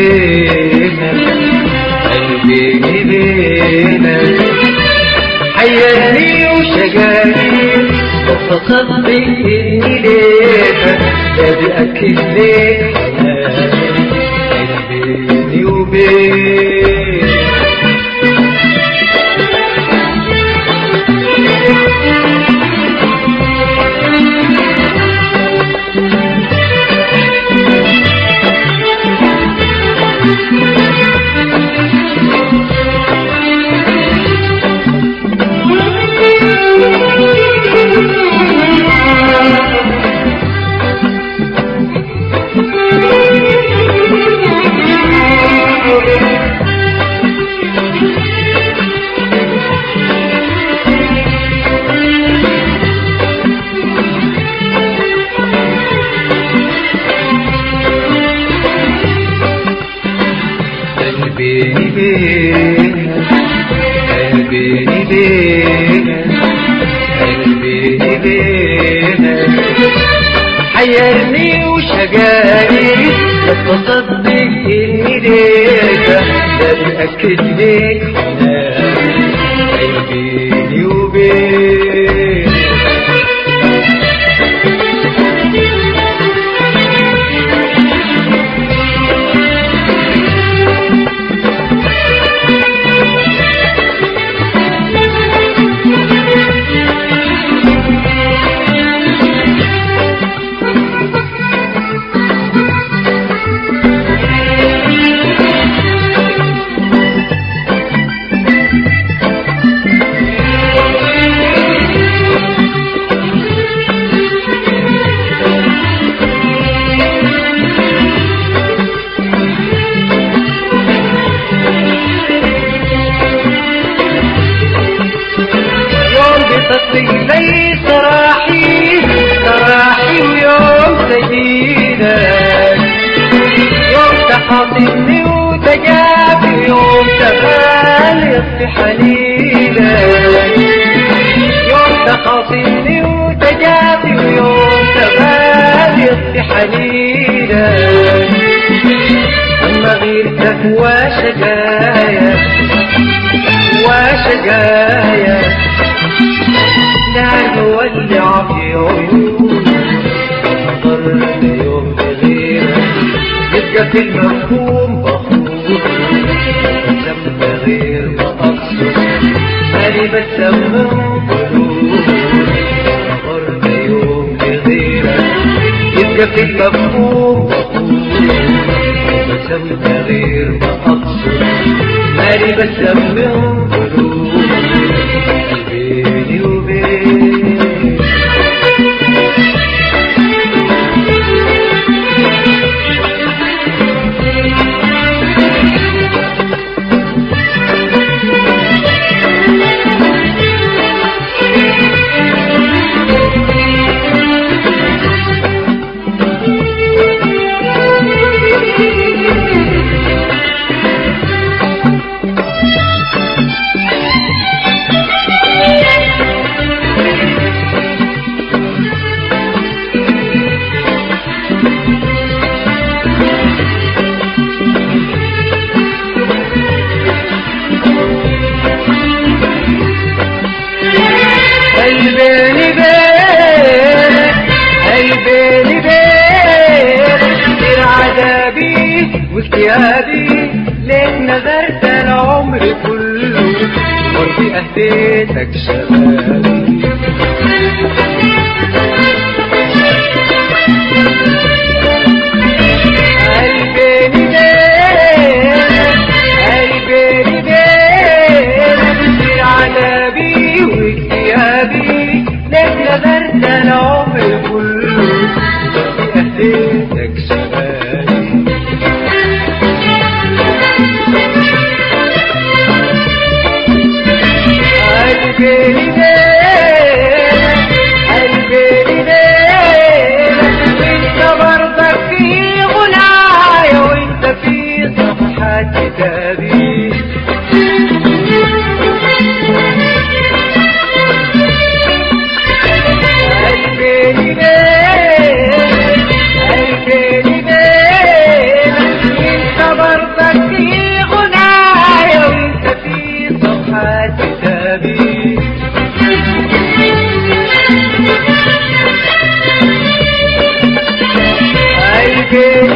بينك قلبي بينك حيرني وشجاني وفقدت اني ليك ده بأكد ليك حنان بيني وبينك بيني بينك قلبي بينك قلبي بينك حيرني وشجاني اتصدق اني ليك ده بأكد ليك حنان بيني وبينك لي سراحي ويوم سجينك يوم تخاطبني وتجابي يوم تغالي في حنينك يوم تخاطبني وتجابي ويوم تغالي في حنينك أما غيرتك وشجايا لا نولع في عيونك نظرت يوم بغيرك يبقى في المفهوم بخوف لما غير ما أقصد مالي بتسمم قلوب نظرت يوم بغيرك يبقى في المفهوم بخوف لما غير ما أقصد مالي بتسمم قلوب بيني وبينك قلبي بينك سير عذابي واكتئابي ليك نذرت العمر كله وفي أهديتك شبابي قلبي بينك سير عذابي واكتئابي ليك نذرت العمر كله وفي أهديتك شبابي قلبي بينك وانت برضك في غنايا وانت في صفحات كتابي قلبي بينك وانت برضك قلبي